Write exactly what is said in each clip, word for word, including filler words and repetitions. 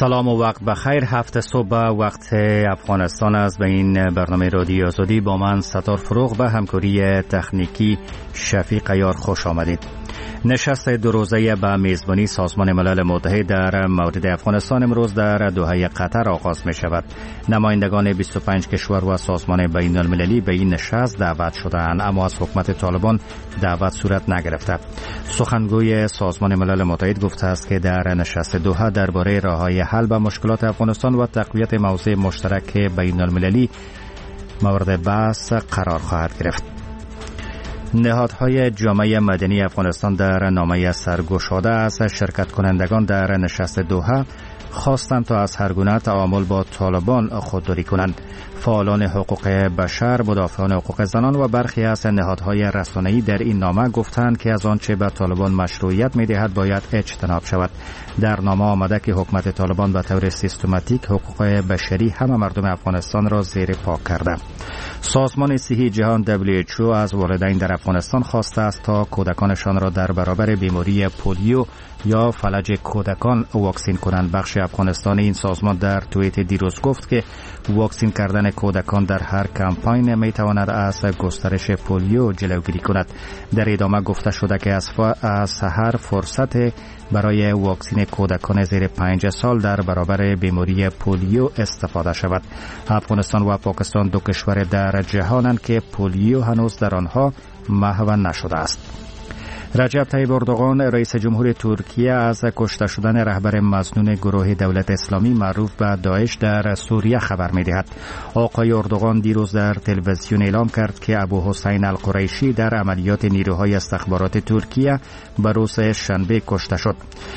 سلام و وقت بخیر. هفته صبح وقت افغانستان است. به این برنامه رادیو آزادی با من ستار فروغ به همکاری تکنیکی شفیق عیار خوش آمدید. نشست دو روزه به میزبانی سازمان ملل متحد در مورد افغانستان امروز در دوحه قطر آغاز می شود. نمایندگان بیست و پنج کشور و سازمان بین المللی به این نشست دعوت شدند، اما از حکومت طالبان دعوت صورت نگرفته. سخنگوی سازمان ملل متحد گفته است که در نشست دوحه درباره راه‌های حل به مشکلات افغانستان و تقویت موضع مشترک بین المللی مورد بحث قرار خواهد گرفت. نهادهای جامعه مدنی افغانستان در نامه سرگشاده از شرکت کنندگان در نشست دوحه خواستند تا از هر گونه تعامل با طالبان خودداری کنند. فعالان حقوق بشر، مدافعان حقوق زنان و برخی از نهادهای رسانه‌ای در این نامه گفتند که از آنچه به طالبان مشروعیت می‌دهد باید اجتناب شود. در نامه آمده که حکومت طالبان به طور سیستماتیک حقوق بشری همه مردم افغانستان را زیر پا کرده. سازمان صحی جهان دبلیو اچ او از والدین در افغانستان خواسته است تا کودکانشان را در برابر بیماری پولیو یا فلج کودکان واکسین کنند. بخش افغانستان این سازمان در توییت دیروز گفت که واکسین کردن کودکان در هر کمپاین می تواند از گسترش پولیو جلوگیری کند. در ادامه گفته شده که از هر فرصت برای واکسین کودکان زیر پنج سال در برابر بیماری پولیو استفاده شود. افغانستان و پاکستان دو کشور در جهانند که پولیو هنوز در آنها محو نشده است. رجب طیب اردوغان رئیس جمهور ترکیه از کشته شدن رهبر مظنون گروه دولت اسلامی معروف به داعش در سوریه خبر می‌دهد. آقای اردوغان دیروز در تلویزیون اعلام کرد که ابو حسین القریشی در عملیات نیروهای استخبارات ترکیه به روز شنبه کشته شد.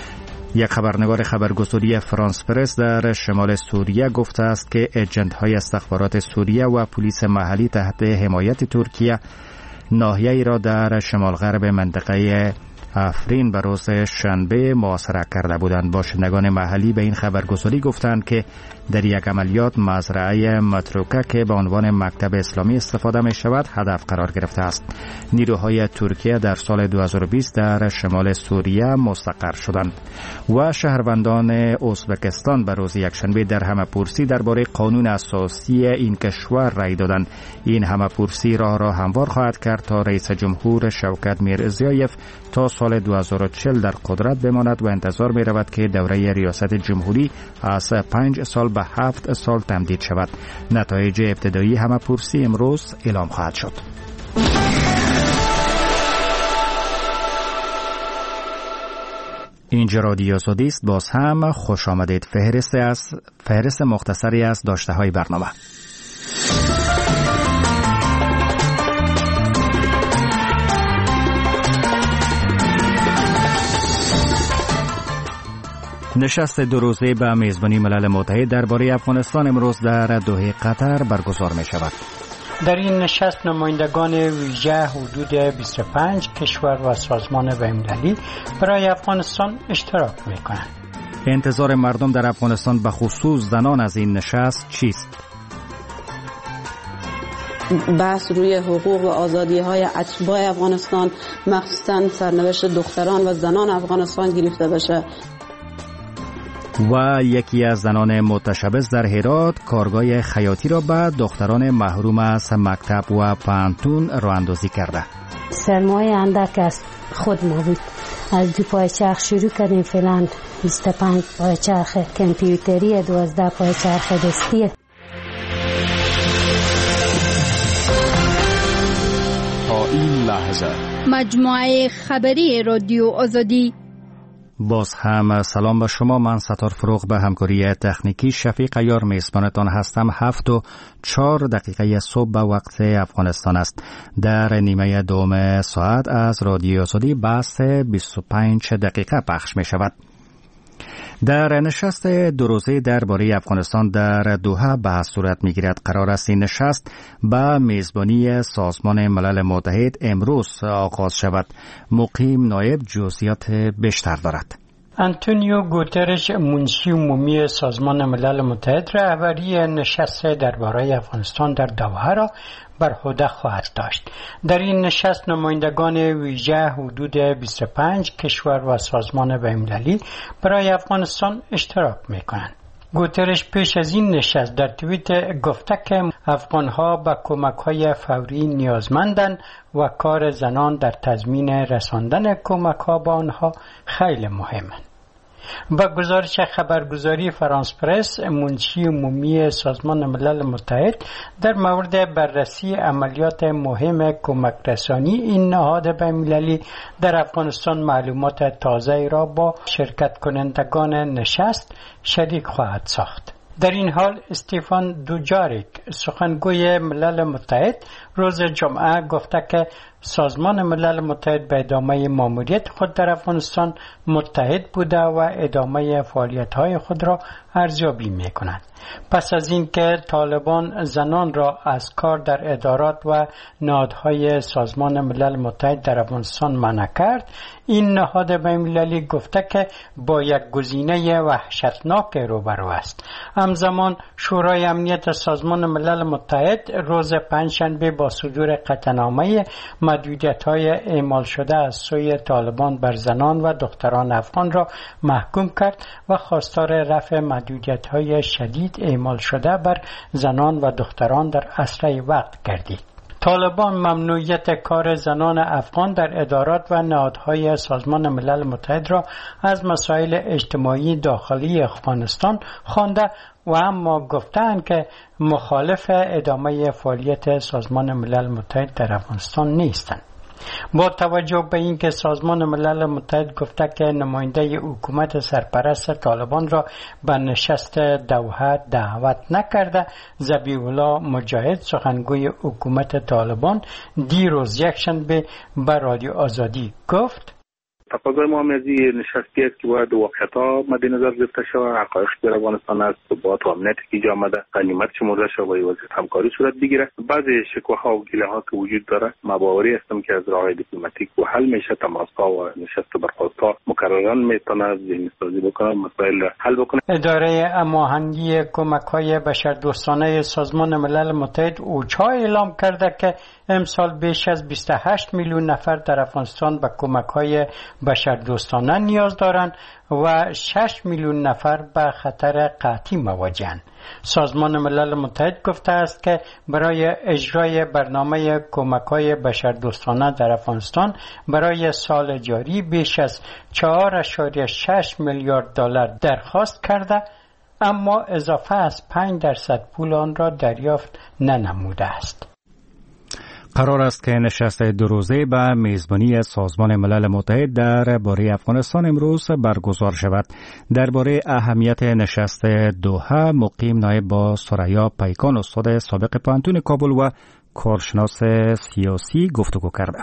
یک خبرنگار خبرگزاری فرانس پرس در شمال سوریه گفته است که اجنت‌های استخبارات سوریه و پلیس محلی تحت حمایت ترکیه ناحیه‌ای را در شمال غرب منطقه افرین به روز شنبه محاصره کرده بودند. باشندگان محلی به این خبرگزاری گفتند که در یک عملیات مزرعه متروکه که به عنوان مکتب اسلامی استفاده می شود هدف قرار گرفته است. نیروهای ترکیه در سال دو هزار و بیست در شمال سوریه مستقر شدند و شهروندان ازبکستان به روز یکشنبه در همه‌پرسی درباره قانون اساسی این کشور رای دادند. این همه‌پرسی راه را هموار خواهد کرد تا رئیس جمهور شوکت میرزیایف تا سال دو هزار و چهل در قدرت بماند و انتظار می رود که دوره ریاست جمهوری از پنج سال به هفت سال تمدید شود. نتایج ابتدایی همه‌پرسی امروز اعلام خواهد شد. اینجا رادیو آزادی است. باز هم خوش آمدید. فهرست از فهرست مختصری از داشته های برنامه. نشست دو روزه به میزبانی ملل متحد درباره افغانستان امروز در دوحه قطر برگزار می شود. در این نشست نمایندگان ویژه حدود بیست و پنج کشور و سازمان بین‌المللی برای افغانستان اشتراک می کنند. انتظار مردم در افغانستان به خصوص زنان از این نشست چیست؟ بحث روی حقوق و آزادی های اتباع افغانستان، مخصوصا سرنوشت دختران و زنان افغانستان گرفته بشه. و یکی از زنان متشبث در هرات کارگاه خیاطی را به دختران محروم از مکتب و پانتون راه اندازی کرده. سرمایه اندک از خود ما بود. از دو پای چرخ شروع کردیم، فعلا بیست و پنج پای چرخ کامپیوتری، دوازده پای چرخ دستی. تا این لحظه مجموعه خبری رادیو آزادی. باز هم سلام به شما. من ستار فروغ به همکاری تکنیکی شفیق عیار میزبانتان هستم. هفت و چهار دقیقه صبح به وقت افغانستان است. در نیمه دوم ساعت از رادیو آزادی بحث بیست و پنج دقیقه پخش می شود. در نشست دو روزه درباره افغانستان در دوحه بحث صورت می‌گیرد. قرار است این نشست به میزبانی سازمان ملل متحد امروز آغاز شود. مقیم نایب جزئیات بیشتر دارد. آنتونیو گوترش منشی عمومی سازمان ملل متحد رهبری نشست درباره افغانستان در دوحه را بر عهده خواهد داشت. در این نشست نمایندگان ویژه حدود بیست و پنج کشور و سازمان بین‌المللی برای افغانستان اشتراک می‌کنند. گوترش پیش از این نشست در توییت گفته که افغان‌ها به کمک‌های فوری نیازمندند و کار زنان در تضمین رساندن کمک‌ها به آنها خیلی مهمه. با گزارش خبرگزاری فرانس پرس، منشی عمومی سازمان ملل متحد در مورد بررسی عملیات مهم کمک رسانی این نهاد بین‌المللی در افغانستان معلومات تازه را با شرکت کنندگان نشست شریک خواهد ساخت. در این حال استیفان دوجاریک سخنگوی ملل متحد روز جمعه گفته که سازمان ملل متحد به ادامه ماموریت خود در افغانستان متحد بوده و ادامه فعالیت‌های خود را ارزیابی می‌کند. پس از اینکه طالبان زنان را از کار در ادارات و نهادهای سازمان ملل متحد در افغانستان منع کرد، این نهاد بین‌المللی گفته که با یک گزینه وحشتناک روبرو است. همزمان شورای امنیت سازمان ملل متحد روز پنجشنبه با صدور قطعنامه محدودیت‌های اعمال شده از سوی طالبان بر زنان و دختران افغان را محکوم کرد و خواستار رفع محدودیت‌های شدید اعمال شده بر زنان و دختران در اسرع وقت گردید. طالبان ممنوعیت کار زنان افغان در ادارات و نهادهای سازمان ملل متحد را از مسائل اجتماعی داخلی افغانستان خوانده و اما گفتند که مخالف ادامه فعالیت سازمان ملل متحد در افغانستان نیستند. با توجه به اینکه سازمان ملل متحد گفته که نماینده حکومت سرپرست طالبان را به نشست دوحه دعوت نکرده، ذبیح الله مجاهد سخنگوی حکومت طالبان دیروز یکشنبه به رادیو آزادی گفت: تقاضای ما از این نشستی است که باید واقعیت‌ها مد نظر گرفته شود، حقایق در افغانستان است، ثبات و امنیتی که جا آمده غنیمت شمرده شود و وضعیت همکاری صورت بگیره. بعضی شکوه‌ها و گله‌ها که وجود داره، ما باوری هستم که از راه دیپلماتیک و حل میشه. تماس‌ها و نشست برخاست‌ها مکرراً میتونه ذهن‌سازی بکنه، مسائل حل بکنه. اداره هماهنگی کمک‌های بشردوستانه سازمان ملل متحد اوچا اعلام کرده که امسال بیش از بیست و هشت میلیون نفر در افغانستان به کمک‌های بشردوستانه نیاز دارند و شش میلیون نفر به خطر قحطی مواجهند. سازمان ملل متحد گفته است که برای اجرای برنامه کمک‌های بشردوستانه در افغانستان برای سال جاری بیش از چهار ممیز شش میلیارد دلار درخواست کرده، اما اضافه از پنج درصد پول آن را دریافت ننموده است. قرار است که نشست دو روزه به میزبانی سازمان ملل متحد درباره افغانستان امروز برگزار شود. درباره اهمیت نشست دوحه مقیم نایب با ثریا پیکان استاد سابق پوهنتون کابل و کارشناس سیاسی گفتگو کرده.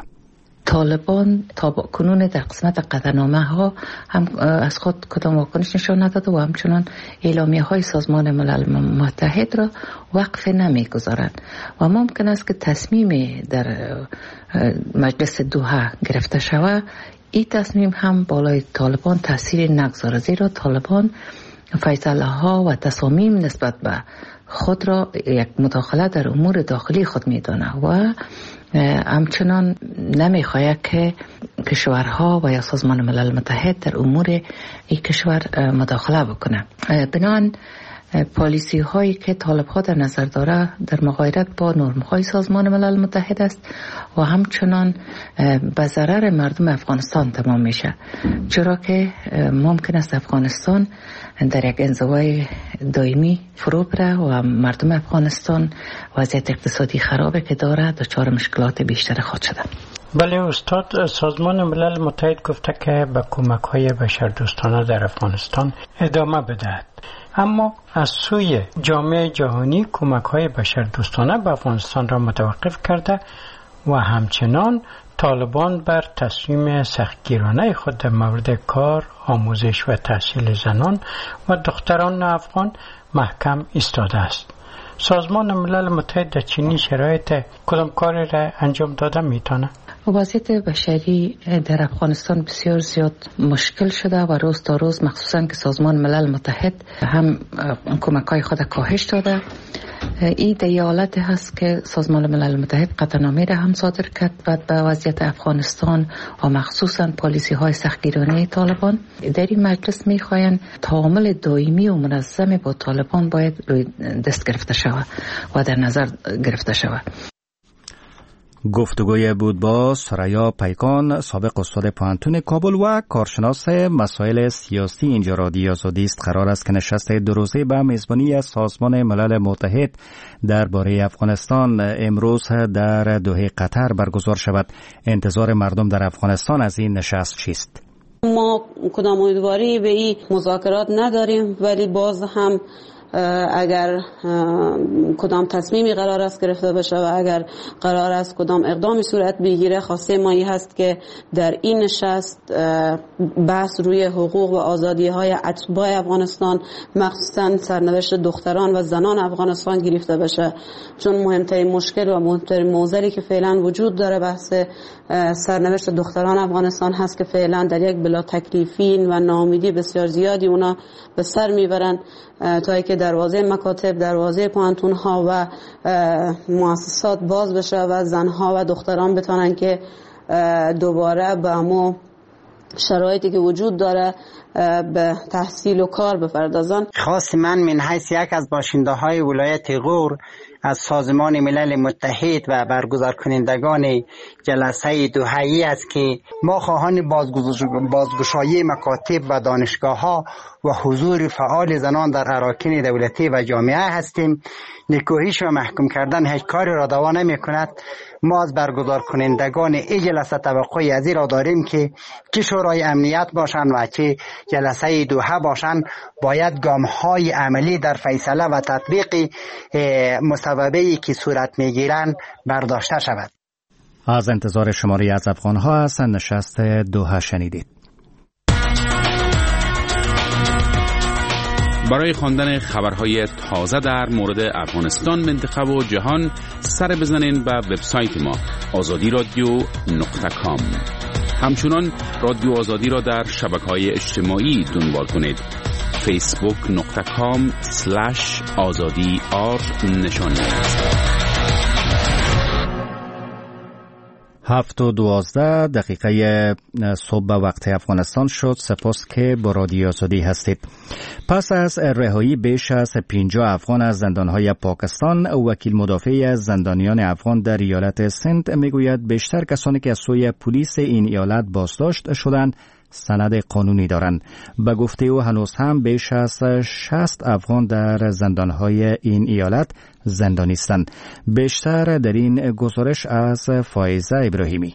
طالبان تا کنون در قسمت قطعنامه ها هم از خود کدام واکنش نشان نداده و همچنان اعلامیه های سازمان ملل متحد را وقف نمی گذارند و ممکن است که تصمیم در مجلس دوحه گرفته شود، این تصمیم هم بالای طالبان تاثیر نگذاره، زیرا طالبان فیصله ها و تصامیم نسبت به خود را یک مداخله در امور داخلی خود می دانه و همچنان نمی خواهد که کشورها و یا سازمان ملل متحد در امور این کشور مداخله بکنه. بنابراین پالیسی هایی که طالب ها در نظر داره در مغایرت با نرم های سازمان ملل متحد است و همچنان به ضرر مردم افغانستان تمام میشه، چرا که ممکن است افغانستان در یک انزوای دائمی فرو بره و مردم افغانستان وضعیت اقتصادی خرابه که داره دچار مشکلات بیشتر خود شده. بله استاد، سازمان ملل متحد گفته که به کمک های بشردوستانه در افغانستان ادامه بدهد، اما از سوی جامعه جهانی کمک های بشردوستانه به افغانستان را متوقف کرده و همچنان طالبان بر تصمیم سختگیرانه خود در مورد کار، آموزش و تحصیل زنان و دختران افغان محکم ایستاده است. سازمان ملل متحد در چنین شرایط کدام کاری را انجام داده میتونه؟ وضعیت بشری در افغانستان بسیار زیاد مشکل شده و روز تا روز مخصوصا که سازمان ملل متحد هم کمک‌های خود کاهش داده. این در حالت هست که سازمان ملل متحد قطعنامه را هم صادر کرد و به وضعیت افغانستان و مخصوصا پالیسی های سختگیرانه طالبان. در این مجلس میخواین تعامل دائمی و منظم با طالبان باید روی دست گرفته شود و در نظر گرفته شود. گفتگوی بود با سریا پیکان، سابق استاد پوهنتون کابل و کارشناس مسائل سیاسی. اینجا رادیو آزادی است. قرار است که نشست دو روزه به میزبانی از سازمان ملل متحد درباره افغانستان امروز در دوحه قطر برگزار شود. انتظار مردم در افغانستان از این نشست چیست؟ ما کدام امیدواری به این مذاکرات نداریم، ولی باز هم اگر کدام تصمیمی قرار است گرفته بشه و اگر قرار است کدام اقدامی صورت بگیره، خواسته ما این هست که در این نشست بحث روی حقوق و آزادی های اتباع افغانستان، مخصوصا سرنوشت دختران و زنان افغانستان گرفته بشه، چون مهمترین مشکل و مهمترین موضوعی که فعلا وجود داره بحث سرنوشت دختران افغانستان هست که فعلا در یک بلا تکلیفی و ناامیدی بسیار زیادی اونا به سر میبرن تا اینکه دروازه مکاتب، دروازه پوهنتون ها و مؤسسات باز بشه و زنها و دختران بتونن که دوباره به همون شرایطی که وجود داره به تحصیل و کار بپردازن. خاص من من حیث یک از باشنده های ولایت غور از سازمان ملل متحد و برگزار کنندگان جلسه دوحه‌ای است که ما خواهان بازگشایی مکاتب و دانشگاه ها و حضور فعال زنان در اراکین دولتی و جامعه هستیم. نکوهش و محکوم کردن هیچ کاری را دوا نمی کند. ما از برگزار کنندگان این جلسه توقعی از این را داریم که چه شورای امنیت باشند و چه جلسه دوحه باشند باید گام های عملی در فیصله و تطبیق مصوبه‌ای که صورت میگیرند برداشته شود. از انتظار شماری از افغان ها هستند. نشست دوحه شنیدید. برای خواندن خبرهای تازه در مورد افغانستان، منطقه و جهان سر بزنین به وبسایت ما آزادی رادیو نقطه کام. همچنان رادیو آزادی را در شبکه‌های اجتماعی دنبال کنید. فیسبوک نقطه کام سلش آزادی آر نشانی. هفت و دوازده دقیقه صبح وقت افغانستان شد. سپاس که با رادیو آزادی هستید. پس از رهایی بیش از پنجاه افغان از زندانهای پاکستان، وکیل مدافع از زندانیان افغان در ایالت سند میگوید بیشتر کسانی که از سوی پلیس این ایالت بازداشت شدند سند قانونی دارند. به گفته او هنوز هم بیش از شصت افغان در زندانهای این ایالت زندانی هستند. بیشتر در این گزارش از فائزه ابراهیمی.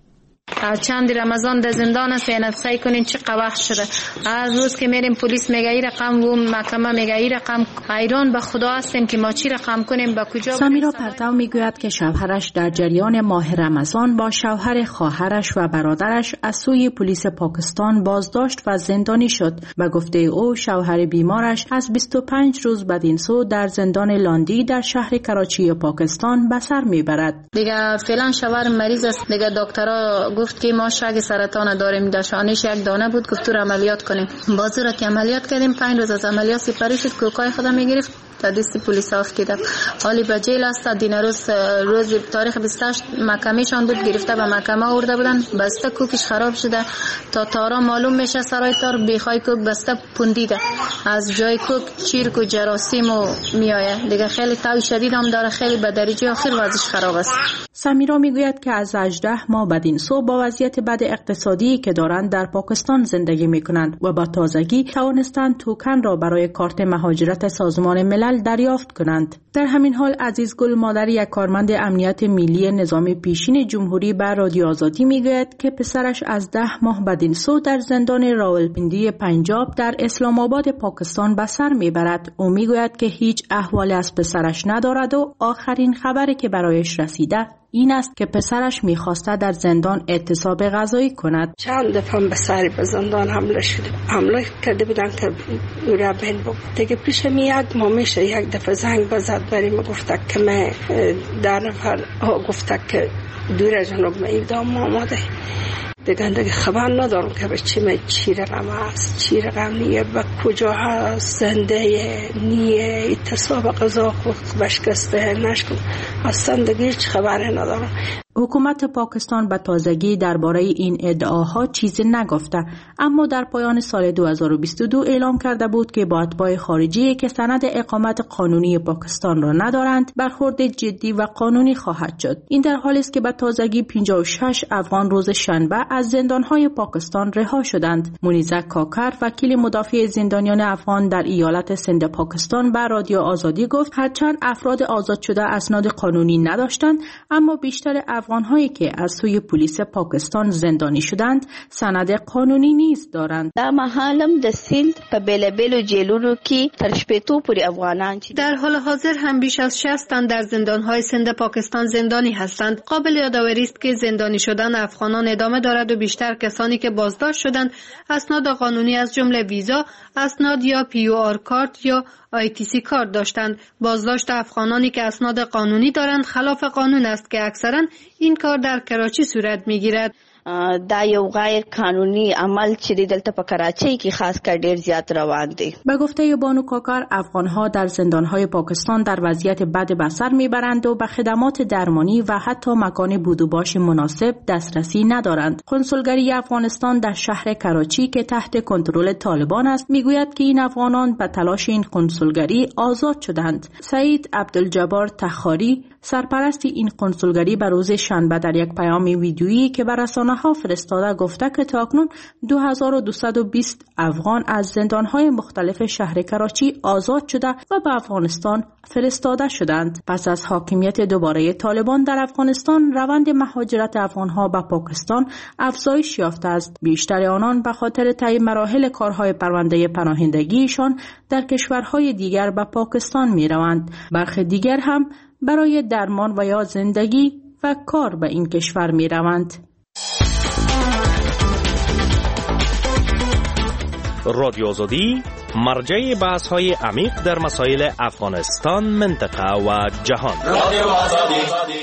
چند رمضان در زندان است، سعی کنین چه قبح شده. از روز که میریم پلیس میگه این رقم و محکمه میگه این رقم، حیران به خدا هستیم که ما چی رقم کنیم به کجا. سمیرا پرتو میگوید که شوهرش در جریان ماه رمضان با شوهر خواهرش و برادرش از سوی پلیس پاکستان بازداشت و زندانی شد. به گفته او شوهر بیمارش از بیست و پنج روز بدین سو در زندان لاندی در شهر کراچی پاکستان به سر میبرد. دیگه فعلا شوهر مریض است. دیگه دکترها گفت که ما شگ سرطان داریم، داشانش یک دانه بود، گفت تو عملیات کنیم. بازو را که عملیات کردیم، پنج روز از عملیات سپری شد، کوکای خودم میگرفت تا دست پلیس افتاد. حالی به جیل است. دین روز روز تاریخ بیست و هشت محکمه‌شان بود، گرفته به محکمه آورده بودن، بسته کوکش خراب شده. تا تارا معلوم میشه سرای تار بیخای کوک بسته پوندیده، از جای کوک چیرک و جراثیم و میآید. دیگه خیلی تاو شدید هم داره، خیلی به درجه آخر وضعش خراب است. سمیرا میگوید که از هجده ماه بدین سو با وضعیت بد اقتصادی که دارند در پاکستان زندگی میکنند و با تازگی توانستند توکن را برای کارت مهاجرت سازمان ملل دریافت کنند. در همین حال عزیز گل مادر، یک کارمند امنیت ملی نظام پیشین جمهوری بر رادیو آزادی میگوید که پسرش از ده ماه بدین سو در زندان راولپیندی پنجاب در اسلام آباد پاکستان به سر میبرد. او میگوید که هیچ احوالی از پسرش ندارد و آخرین خبری که برایش رسیده این است که پسرش میخواسته در زندان اعتصاب غذایی کند. چند دفعه به سر به زندان حمله شده، حمله کرده بودن که او را بین بگو. دیگه پیش می یک ما میشه یک دفعه زنگ بزد بریم گفته که من در نفر گفته که دور جنوب می اقدام آماده. دیگه دیگه خبر ندارم که به چی می چی رقم هست، چی رقم نیه، به کجا هست، زنده نیه، اعتصاب غذا خود بشکسته نشکن، اصلا دیگه هیچ خبری ندارم. حکومت پاکستان به تازگی درباره این ادعاها چیزی نگفته، اما در پایان سال دو هزار و بیست و دو اعلام کرده بود که با اتباع خارجی که سند اقامت قانونی پاکستان را ندارند برخورد جدی و قانونی خواهد شد. این در حالی است که به تازگی پنجاه و شش افغان روز شنبه از زندانهای پاکستان رها شدند. منیزک کاکر وکیل مدافع زندانیان افغان در ایالت سند پاکستان به رادیو آزادی گفت هرچند افراد آزاد شده اسناد قانونی نداشتند، اما بیشتر افغان‌هایی که از سوی پلیس پاکستان زندانی شدند سند قانونی نیز دارند. در محلم د سند په بیلابیلو جیلونو کې تر شپېتو پورې افغانان در حال حاضر هم بیش از شصت تن در زندان‌های سند پاکستان زندانی هستند. قابل یادآوری است که زندانی شدن افغانان ادامه دارد و بیشتر کسانی که بازداشت شدند اسناد قانونی از جمله ویزا، اسناد یا پی او آر کارت یا آی تی سی کارت داشتند. بازداشت افغانانی که اسناد قانونی دارند خلاف قانون است که اکثرا این کار در کراچی صورت می‌گیرد. دا یو غیر قانونی عمل چې دلته په کراچۍ کې خاص کر ډیر زیات روان دی. به گفته بانو کاکر افغان‌ها در زندان‌های پاکستان در وضعیت بد به سر می‌برند و به خدمات درمانی و حتی مکان بود و باش مناسب دسترسی ندارند. کنسولگری افغانستان در شهر کراچی که تحت کنترل طالبان است میگوید که این افغانان به تلاش این کنسولگری آزاد شدند. سعید عبدالجبار تخاری سرپرست این کنسولگری به روز شنبه در یک پیام ویدیویی که به رسانه‌ها فرستاده گفته که تاکنون دو هزار و دویست و بیست افغان از زندان‌های مختلف شهر کراچی آزاد شده و به افغانستان فرستاده شدند. پس از حاکمیت دوباره طالبان در افغانستان روند مهاجرت افغان‌ها به پاکستان افزایش یافته است. بیشتر آنان به خاطر طی مراحل کارهای پرونده پناهندگیشان در کشورهای دیگر به پاکستان می‌روند. برخی دیگر هم برای درمان و یا زندگی و کار به این کشور می روند. رادیو آزادی مرجع بحث های عمیق در مسائل افغانستان، منطقه و جهان. رادیو آزادی.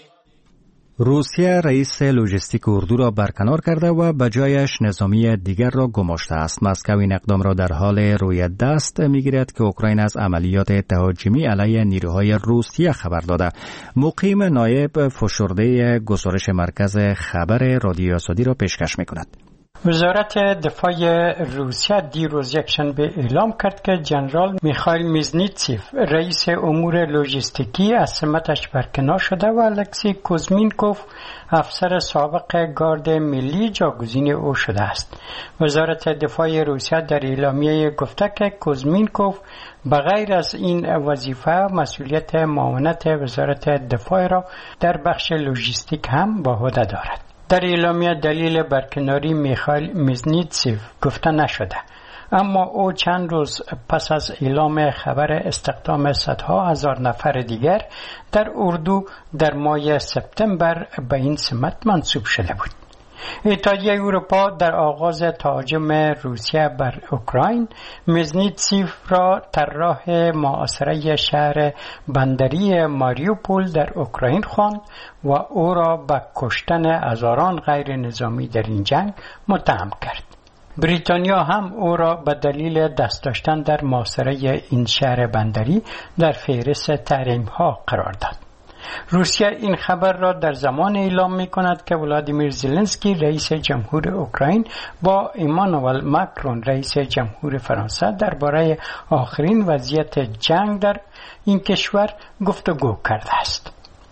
روسیه رئیس لوجستیک اردو را برکنار کرده و به جایش نظامی دیگر را گماشته است. مسکو این اقدام را در حال روی دست می‌گیرد که اوکراین از عملیات تهاجمی علیه نیروهای روسیه خبر داده. مقیم نایب فشرده گزارش مرکز خبر رادیو آزادی را پیشکش می‌کند. وزارت دفاع روسیه دیروز یکشنبه اعلام کرد که جنرال میخائیل میزنیتسیف رئیس امور لوجستیکی از سمتش برکنار شده و الکسی کوزمینکوف افسر سابق گارد ملی جاگزین او شده است. وزارت دفاع روسیه در اعلامیه گفته که کوزمینکوف بغیر از این وظیفه مسئولیت معاونت وزارت دفاع را در بخش لوجستیک هم به عهده دارد. در اعلامیه دلیل برکناری میخائیل میزنیتسیف گفته نشده، اما او چند روز پس از اعلام خبر استخدام صدها هزار نفر دیگر در اردو در ماه سپتامبر به این سمت منصوب شده بود. اتحادیه اروپا در آغاز تهاجم روسیه بر اوکراین میزنیتسیف را طراح محاصره شهر بندری ماریوپول در اوکراین خواند و او را به کشتن هزاران غیر نظامی در این جنگ متهم کرد. بریتانیا هم او را به دلیل دست داشتن در محاصره این شهر بندری در فهرست تحریم‌ها قرار داد. روسیه این خبر را در زمان اعلام می کند که ولادیمیر زلنسکی رئیس جمهور اوکراین با ایمانوئل ماکرون رئیس جمهور فرانسه درباره آخرین وضعیت جنگ در این کشور گفتگو کرده است.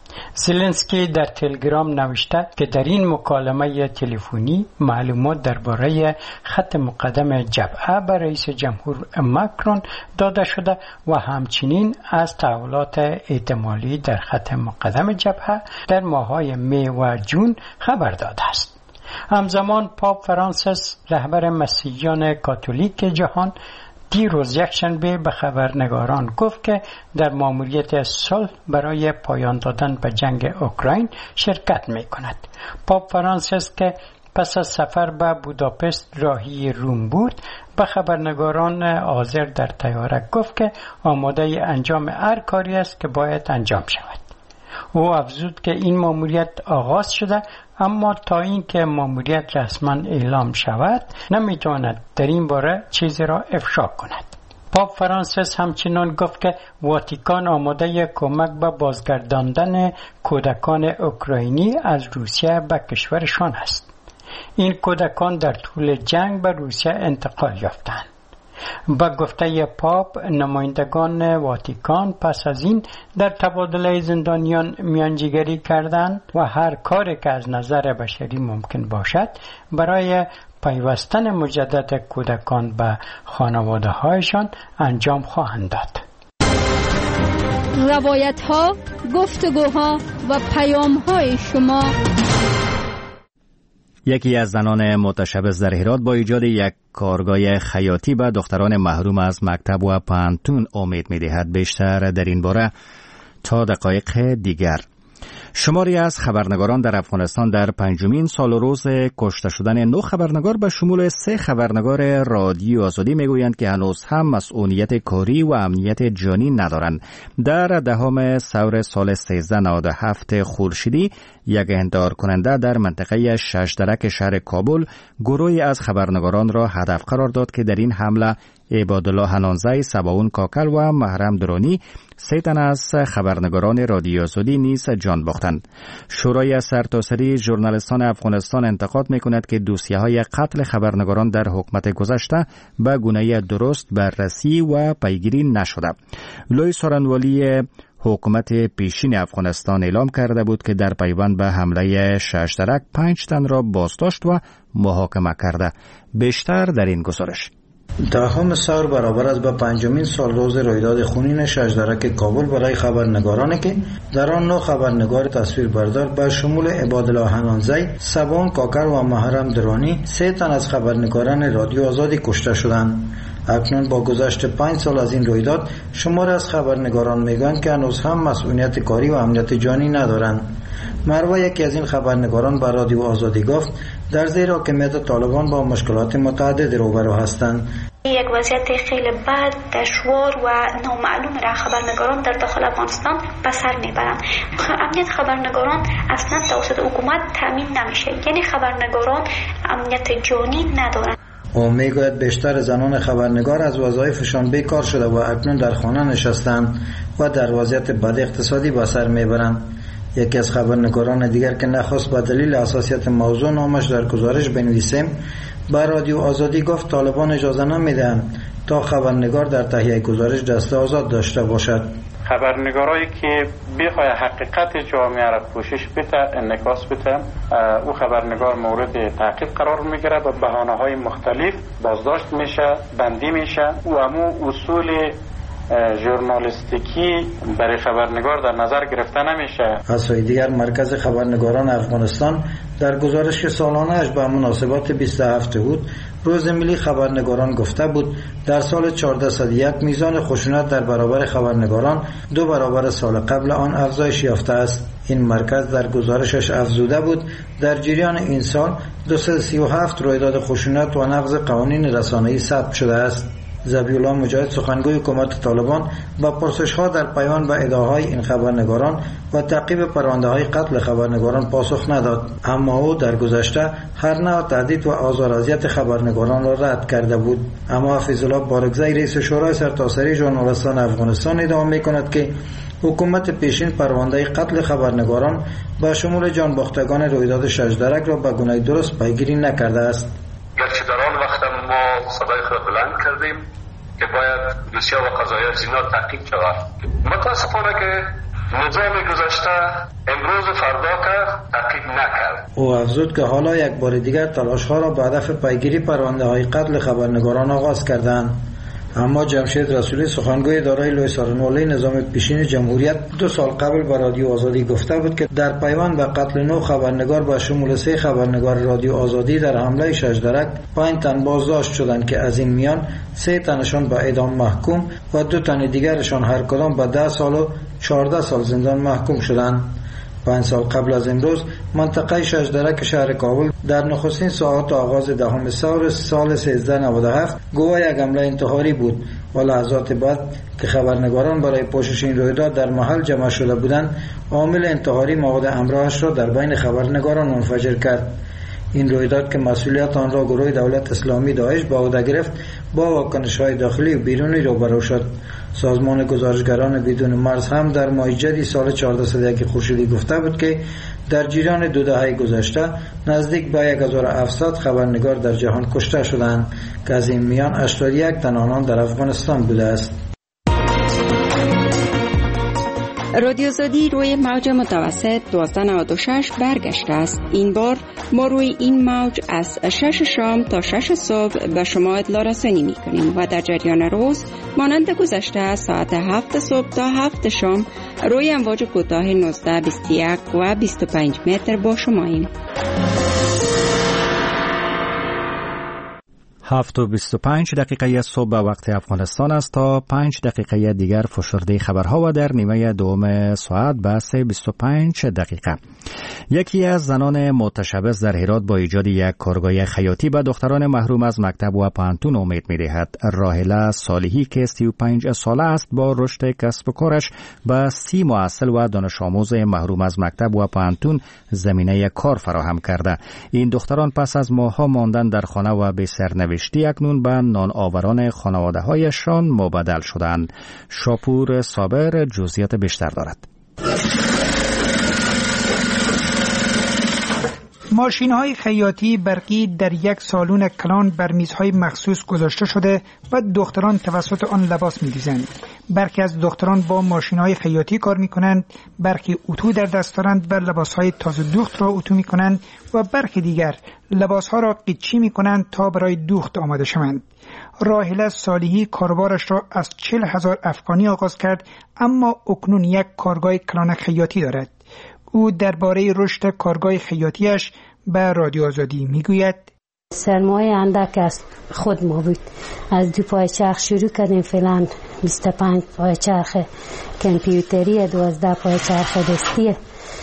زلنسکی در تلگرام نوشته که در این مکالمه تلفنی معلومات درباره خط مقدم جبهه به رئیس جمهور ماکرون داده شده و همچنین از تحولات احتمالی در خط مقدم جبهه در ماه‌های می و جون خبر داده است. همزمان پاپ فرانسیس رهبر مسیحیان کاتولیک جهان دیروز یکشنبه به خبرنگاران گفت که در ماموریت صلح برای پایان دادن به جنگ اوکراین شرکت می کند. پاپ فرانسیس که پس از سفر به بوداپست راهی روم بود به خبرنگاران حاضر در طیاره گفت که آماده انجام هر کاری است که باید انجام شود. او افزود که این ماموریت آغاز شده اما تا اینکه ماموریت رسما اعلام شود نمیتواند در این باره چیزی را افشا کند. پاپ فرانسیس همچنین گفت که واتیکان آماده کمک به بازگرداندن کودکان اوکراینی از روسیه به کشورشان است. این کودکان در طول جنگ به روسیه انتقال یافتند. با گفته پاپ نمایندگان واتیکان پس از این در تبادله زندانیان میانجیگری کردند و هر کاری که از نظر بشری ممکن باشد برای پیوستن مجدد کودکان به خانواده هایشان انجام خواهند داد. روایت ها، گفتگوها و پیام های شما. یکی از زنان متشبث در هرات با ایجاد یک کارگاه خیاطی به دختران محروم از مکتب و پانتون امید می‌دهد. بیشتر در این باره تا دقایق دیگر. شماری از خبرنگاران در افغانستان در پنجمین سال و روز کشته شدن نه خبرنگار به شمول سه خبرنگار رادیو آزادی میگویند که هنوز هم مسئولیت کاری و امنیت جانی ندارند. در دهم سور سال سیزده نود و هفت خورشیدی یک انتحار کننده در منطقه ششدرک شهر کابل گروهی از خبرنگاران را هدف قرار داد که در این حمله عبادالله حنانزی، سباون کاکل و محرم درانی سه تن از خبرنگاران رادیو آزادی نیز جان باختند. شورای سرتاسری ژورنالیستان افغانستان انتقاد می‌کند که دوسیه‌های قتل خبرنگاران در حکومت گذشته به گونه درست بررسی و پیگیری نشده. لوی سارنوالی حکومت پیشین افغانستان اعلام کرده بود که در پیوند به حمله ششدرک پنج تن را بازداشت و محاکمه کرده. بیشتر در این گزارش. دهم سور برابر است با پنجمین سال روز رویداد خونین ششدرک کابل برای خبرنگارانی که در آن نه خبرنگار تصویربردار به شمول عبادالله حنانزی، سباون کاکر و محرم درانی سه تن از خبرنگاران رادیو آزادی کشته شدند. اکنون با گذشت پنج سال از این رویداد شمار از خبرنگاران میگویند که هنوز هم مسئولیت کاری و امنیت جانی ندارند. مروه یکی از این خبرنگاران به رادیو آزادی گفت در زیر حاکمیت طالبان با مشکلات متعدد روبرو هستند. یک وضعیت خیلی بد، دشوار و نامعلوم را خبرنگاران در داخل افغانستان به سر میبرند. امنیت خبرنگاران اصلا توسط حکومت تامین نمیشه، یعنی خبرنگاران امنیت جانی ندارند. او میگوید بیشتر زنان خبرنگار از وظایفشان بیکار شده و اکنون در خانه نشستند و در وضعیت بد اقتصادی به سر میبرند. یکی از خبرنگاران دیگر که نخواست به دلیل حساسیت موضوع نامش در گزارش بنویسیم به رادیو آزادی گفت طالبان اجازه نمیدهند تا خبرنگار در تهیه گزارش دست آزاد داشته باشد. خبرنگارایی که بخواه حقیقت جامعه را پوشش بده، انعکاس بده، او خبرنگار مورد تعقیب قرار میگیره و بهانه‌های مختلف بازداشت میشه، بندی میشه. او همو اصول ژورنالیستیکی برای خبرنگار در نظر گرفته نمیشه. از سوی دیگر مرکز خبرنگاران افغانستان در گزارش سالانه اش به مناسبت بیست و هفت بود روز ملی خبرنگاران گفته بود در سال چهارصد و یک میزان خشونت در برابر خبرنگاران دو برابر سال قبل آن افزایش یافته است. این مرکز در گزارشش افزوده بود در جریان این سال دویست و سی و هفت رویداد خشونت و نقض قوانین رسانه‌ای ثبت شده است. ذبیحالله مجاهد سخنگوی حکومت طالبان با پرسش‌ها در پیوند به ادعاهای این خبرنگاران و تعقیب پرونده‌های قتل خبرنگاران پاسخ نداد، اما او در گذشته هر نوع تهدید و آزار و اذیت خبرنگاران را رد کرده بود. اما حفیظالله بارگزی رئیس شورای سرتاسری ژورنالیستان افغانستان ادعا می‌کند که حکومت پیشین پرونده قتل خبرنگاران با شمول جانباختگان رویداد ششدرک را به گونه درست پیگیری نکرده است. گرچه در آن وقت ما صدای خود بلند کردیم که باید دوسیه و قضایای زینا تحقیق شود، متاسفانه که نظام گذشته امروز فردا که تحقیق نکرد. او افزود که حالا یک بار دیگر تلاش ها را به هدف پیگیری پرونده های قتل خبرنگاران آغاز کردند. اما جمشید رسولی سخنگوی اداره لوی سارنوالی نظام پیشین جمهوریت دو سال قبل به رادیو آزادی گفته بود که در پیوند به قتل نو خبرنگار با شمول سه خبرنگار رادیو آزادی در حمله شجدرک پنج تن بازداشت شدند که از این میان سه تنشان به اعدام محکوم و دو تن دیگرشان هر کدام به ده سال و چهارده سال زندان محکوم شدند. پنج سال قبل از امروز منطقه شجدرک شهر کابل در نخستین ساعات آغاز دهم ثور سال سیزده نود و هفت گواه یک حمله انتحاری بود و لحظات بعد که خبرنگاران برای پوشش این رویداد در محل جمع شده بودند، عامل انتحاری مواد همراهش را در بین خبرنگاران منفجر کرد. این رویداد که مسئولیت آن را گروه دولت اسلامی داعش به عهده گرفت با واکنش‌های داخلی و بیرونی روبرو شد. سازمان گزارشگران بدون مرز هم در ماه جدی سال چهارصد و یک خورشیدی گفته بود که در جریان دو دهه گذشته نزدیک به هزار و هفتصد خبرنگار در جهان کشته شدند که از این میان هشتاد و یک تن آنان در افغانستان بوده است. رادیو آزادی روی موج متوسط دوازده نود و شش برگشته است. این بار ما روی این موج از شش شام تا شش صبح به شما اطلاع رسانی می کنیم و در جریان روز مانند گذشته از ساعت هفت صبح تا هفت شام روی امواج کوتاه نوزده، بیست و یک و بیست و پنج متر با شماییم. هفت و بیست و پنج دقیقه صبح به وقت افغانستان است تا پنج دقیقه دیگر فشرده خبرها و در نیمه دوم ساعت به سه بیست و پنج دقیقه. یکی از زنان متشبث در هرات با ایجاد یک کارگاه خیاطی به دختران محروم از مکتب و پانتون امید می‌دهد. راهله صالحی که سی و پنج ساله است با رشد کسب و کارش به سی محصل و دانش آموز محروم از مکتب و پانتون زمینه کار فراهم کرده. این دختران پس از ماه‌ها ماندن در خانه و به سرنوشتی اکنون به نان آوران خانواده‌هایشان مبدل شدند. شاپور صابر جزئیات بیشتر دارد. ماشین‌های خیاطی برقی در یک سالن کلان بر میزهای مخصوص گذاشته شده و دختران توسط آن لباس می‌دوزند. برخی از دختران با ماشین‌های خیاطی کار می‌کنند، برخی اتو در دست دارند و لباس‌های تازه دوخت را اتو می‌کنند و برخی دیگر لباس‌ها را قیچی می‌کنند تا برای دوخت آماده شوند. راهله صالحی کاروبارش را از چهل هزار افغانی آغاز کرد، اما اکنون یک کارگاه کلان خیاطی دارد. او درباره رشد کارگاه خیاطیش به رادیو آزادی میگوید: سرمایه اندک از خود ما بود. از دو پای چرخ شروع کردیم، فعلا بیست و پنج پای چرخ کامپیوتری، دوازده پای چرخ دستی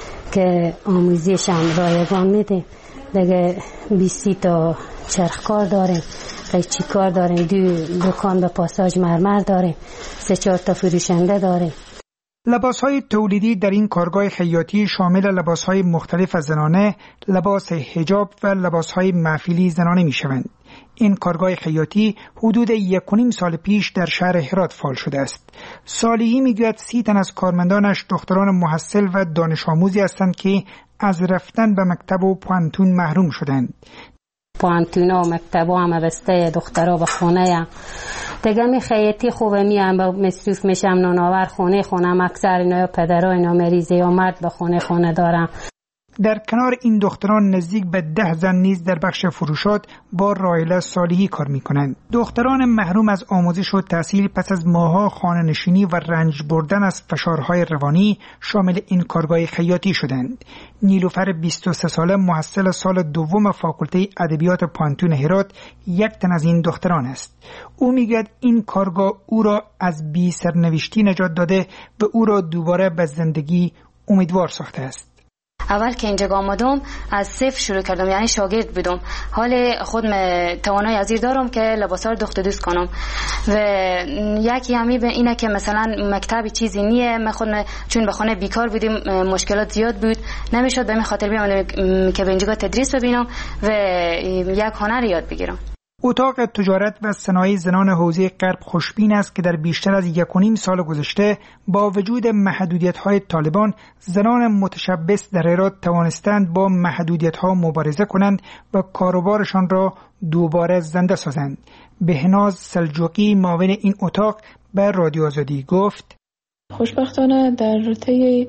که آموزش هم رایگان میدیم. دیگه بیست تا چرخ کار داریم، قیچی کار داریم، دو دکان به پاساژ مرمر داریم، سه چهار تا فروشنده داریم. لباس‌های تولیدی در این کارگاه خیاطی شامل لباس‌های مختلف از زنانه، لباس حجاب و لباس‌های محفلی زنانه می‌شوند. این کارگاه خیاطی حدود یک و نیم سال پیش در شهر هرات فعال شده است. صالحی می‌گوید سی تن از کارمندانش دختران محصل و دانش آموزی هستند که از رفتن به مکتب و پانتون محروم شدند. پانتونا و مکتبا هم بسته، دخترها به خونه هم دیگه می خیاطی خوبه می هم با مصروف میشم، نانآور خونه خونم، اکثر اینا یا پدرها اینا مریضه یا مرد به خونه خونه دارم. در کنار این دختران نزدیک به ده زن نیز در بخش فروشات با راهله صالحی کار می کنند. دختران محروم از آموزش و تحصیل پس از ماه‌ها خانه نشینی و رنج بردن از فشارهای روانی شامل این کارگاه خیاطی شدند. نیلوفر بیست و سه ساله محصل سال دوم فاکولته ادبیات پانتون هرات یک تن از این دختران است. او میگوید این کارگاه او را از بی سرنوشتی نجات داده و او را دوباره به زندگی امیدوار ساخته است. اول که اینجا آمدم از صفر شروع کردم، یعنی شاگرد بودم. حال خودم توانایی ازیر دارم که لباسا رو دخت دوست کنم و یکی همی به اینه که مثلا مکتب چیزی نیه، من خودم چون به خانه بیکار بودیم مشکلات زیاد بود، نمیشد به من خاطر بیام که به اینجا تدریس ببینم و یک هنر یاد بگیرم. اتاق تجارت و صنایع زنان حوزه غرب خوشبین است که در بیشتر از یک و نیم سال گذشته با وجود محدودیت‌های طالبان زنان متشبث در هرات توانستند با محدودیت‌ها مبارزه کنند و کاروبارشان را دوباره زنده سازند. بهناز سلجوقی معاون این اتاق به رادیو آزادی گفت: خوشبختانه در طی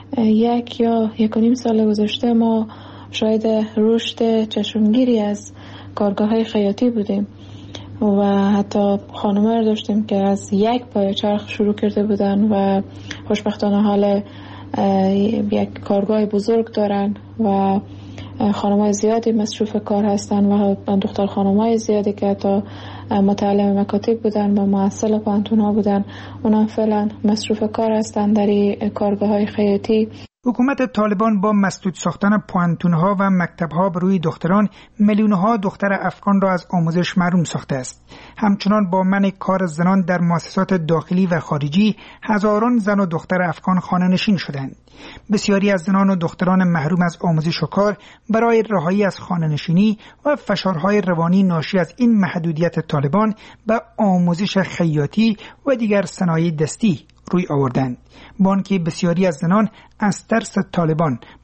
یک یا یک و نیم سال گذشته ما شاهد رشد چشمگیری از کارگاه‌های خیاطی بودیم و حتی خانم‌ها داشتیم که از یک پایه‌چرخ شروع کرده بودن و خوشبختانه حال یک کارگاه بزرگ دارن و خانم‌های زیادی مصروف کار هستن و دختر خانم‌های زیادی که حتی متعلم مکاتب بودن و معسل پانتون‌ها بودن، اونا فعلا مصروف کار هستن در کارگاه‌های خیاطی. حکومت طالبان با مسدود ساختن پوانتون‌ها و مکتب‌ها بروی دختران میلیون‌ها دختر افغان را از آموزش محروم ساخته است. همچنان با منع کار زنان در مؤسسات داخلی و خارجی هزاران زن و دختر افغان خانه‌نشین شدند. بسیاری از زنان و دختران محروم از آموزش و کار برای رهایی از خانه‌نشینی و فشارهای روانی ناشی از این محدودیت طالبان به آموزش خیاطی و دیگر صنایع دستی روی آوردند. با آنکه بسیاری از زنان از ترس طالبان